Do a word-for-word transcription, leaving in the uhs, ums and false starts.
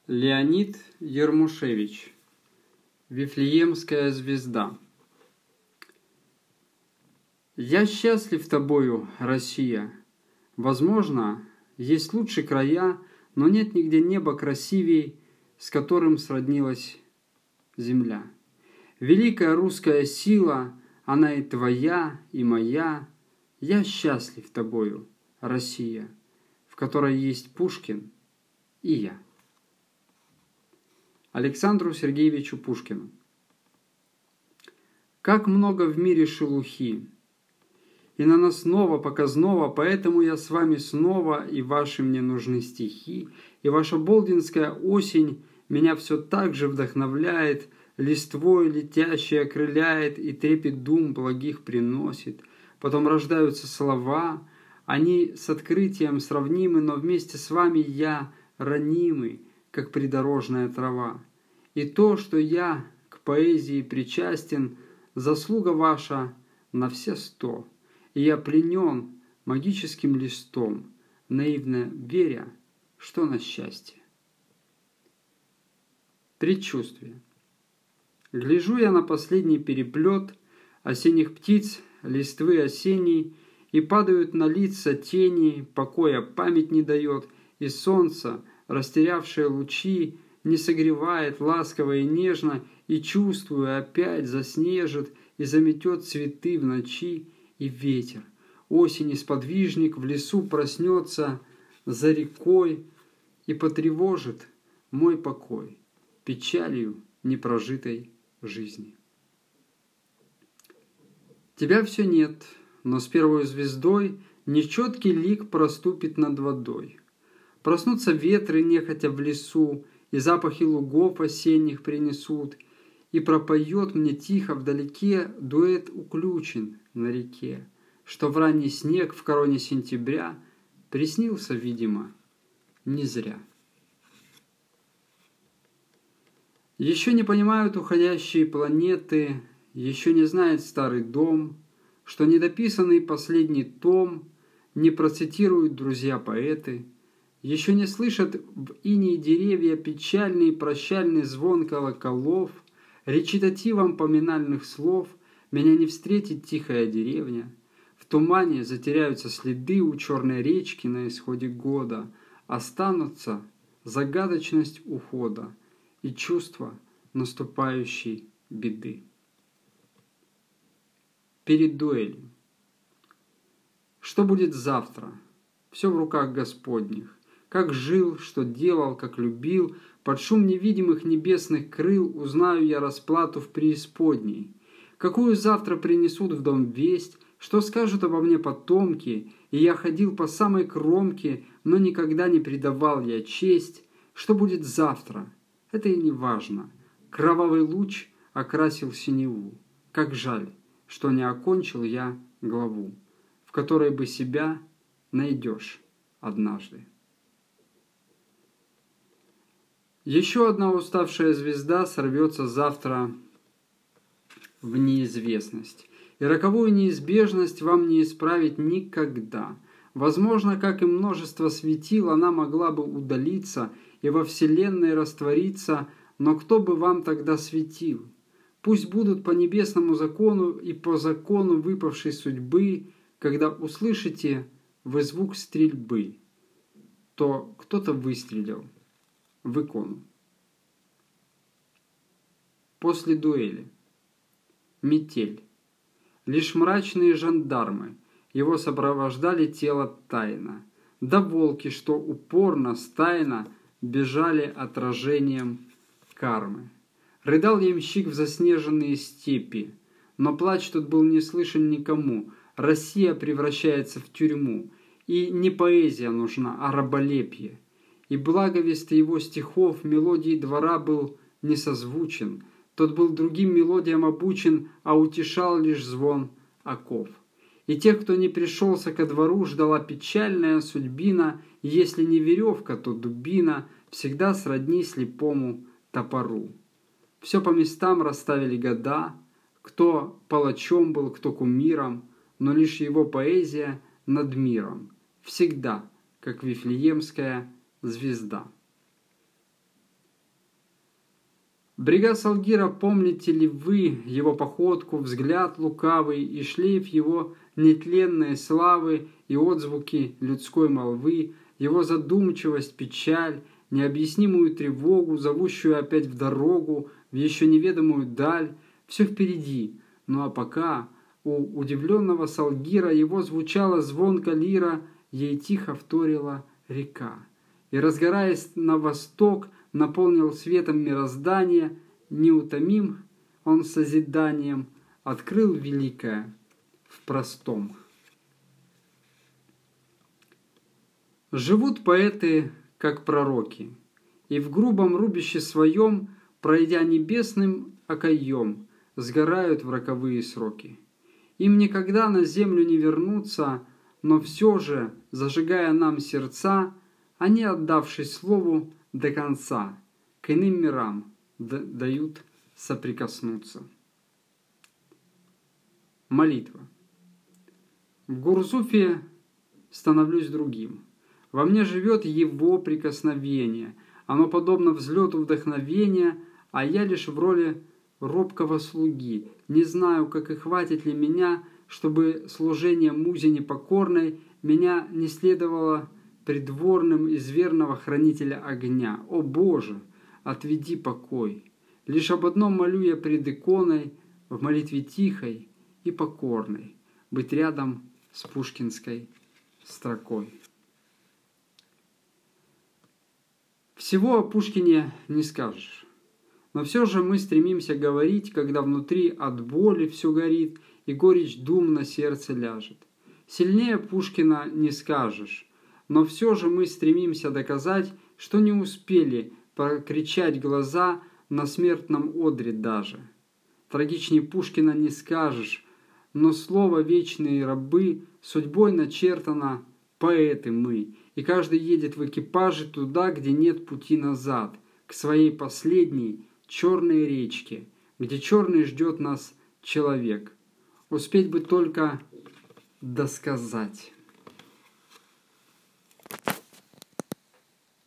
Леонид Ермушевич. Вифлеемская звезда. Я счастлив тобою, Россия. Возможно, есть лучше края, но нет нигде неба красивей, с которым сроднилась земля. Великая русская сила, она и твоя, и моя. Я счастлив тобою, Россия, в которой есть Пушкин и я. Александру Сергеевичу Пушкину. Как много в мире шелухи, и на нас снова показного, поэтому я с вами снова, и ваши мне нужны стихи, и ваша болдинская осень меня все так же вдохновляет, листвой летящей окрыляет, и трепет дум благих приносит. Потом рождаются слова, они с открытием сравнимы, но вместе с вами я ранимый, как придорожная трава. И то, что я к поэзии причастен, заслуга ваша на все сто. И я пленен магическим листом, наивно веря, что на счастье. Предчувствие. Гляжу я на последний переплет осенних птиц, листвы осенней, и падают на лица тени, покоя память не дает, и солнце, растерявшее лучи, не согревает ласково и нежно, и, чувствуя, опять заснежит и заметет цветы в ночи, и ветер. Осень сподвижник в лесу проснется за рекой и потревожит мой покой печалью непрожитой жизни. Тебя все нет, но с первой звездой нечеткий лик проступит над водой. Проснутся ветры нехотя в лесу, и запахи лугов осенних принесут, и пропоет мне тихо вдалеке дуэт уключен на реке, что в ранний снег в короне сентября приснился, видимо, не зря. Еще не понимают уходящие планеты, еще не знает старый дом, что недописанный последний том не процитируют друзья-поэты, еще не слышат в инии деревья печальный прощальный звон колоколов, речитативом поминальных слов меня не встретит тихая деревня. В тумане затеряются следы у черной речки на исходе года, останутся загадочность ухода и чувство наступающей беды. Перед дуэлью. Что будет завтра? Все в руках Господних. Как жил, что делал, как любил, под шум невидимых небесных крыл узнаю я расплату в преисподней. Какую завтра принесут в дом весть, что скажут обо мне потомки, и я ходил по самой кромке, но никогда не предавал я честь. Что будет завтра? Это и не важно. Кровавый луч окрасил синеву. Как жаль, что не окончил я главу, в которой бы себя найдешь однажды. Еще одна уставшая звезда сорвется завтра в неизвестность. И роковую неизбежность вам не исправить никогда. Возможно, как и множество светил, она могла бы удалиться и во Вселенной раствориться, но кто бы вам тогда светил? Пусть будут по небесному закону и по закону выпавшей судьбы, когда услышите вы звук стрельбы, то кто-то выстрелил в икону. После дуэли. Метель. Лишь мрачные жандармы его сопровождали тело тайно, да волки, что упорно, стайно бежали отражением кармы. Рыдал ямщик в заснеженные степи, но плач тут был не слышен никому. Россия превращается в тюрьму, и не поэзия нужна, а раболепие. И благовест его стихов мелодии двора был не созвучен, тот был другим мелодиям обучен, а утешал лишь звон оков. И тех, кто не пришелся ко двору, ждала печальная судьбина, и если не веревка, то дубина, всегда сродни слепому топору. Все по местам расставили года, кто палачом был, кто кумиром, но лишь его поэзия над миром, всегда, как Вифлеемская звезда. Брега Салгира, помните ли вы его походку, взгляд лукавый и шлейф его нетленной славы и отзвуки людской молвы, его задумчивость, печаль, необъяснимую тревогу, зовущую опять в дорогу, в еще неведомую даль, все впереди. Ну а пока у удивленного Салгира его звучала звонко лира, ей тихо вторила река. И, разгораясь на восток, наполнил светом мироздание, неутомим он созиданием, открыл великое в простом. Живут поэты, как пророки, и в грубом рубище своем, пройдя небесным окоем, сгорают в роковые сроки. Им никогда на землю не вернуться, но все же, зажигая нам сердца, они, отдавшись слову до конца, к иным мирам дают соприкоснуться. Молитва. В Гурзуфе становлюсь другим. Во мне живет его прикосновение. Оно подобно взлету вдохновения, а я лишь в роли робкого слуги. Не знаю, как и хватит ли меня, чтобы служение музе непокорной меня не следовало придворным из верного хранителя огня. О Боже, отведи покой. Лишь об одном молю я пред иконой, в молитве тихой и покорной, быть рядом с пушкинской строкой. Всего о Пушкине не скажешь. Но все же мы стремимся говорить, когда внутри от боли все горит и горечь дум на сердце ляжет. Сильнее Пушкина не скажешь, но все же мы стремимся доказать, что не успели прокричать глаза на смертном одре даже. Трагичней Пушкина не скажешь, но слово «вечные рабы» судьбой начертано поэты мы, и каждый едет в экипаже туда, где нет пути назад, к своей последней черной речке, где черный ждет нас человек. Успеть бы только досказать.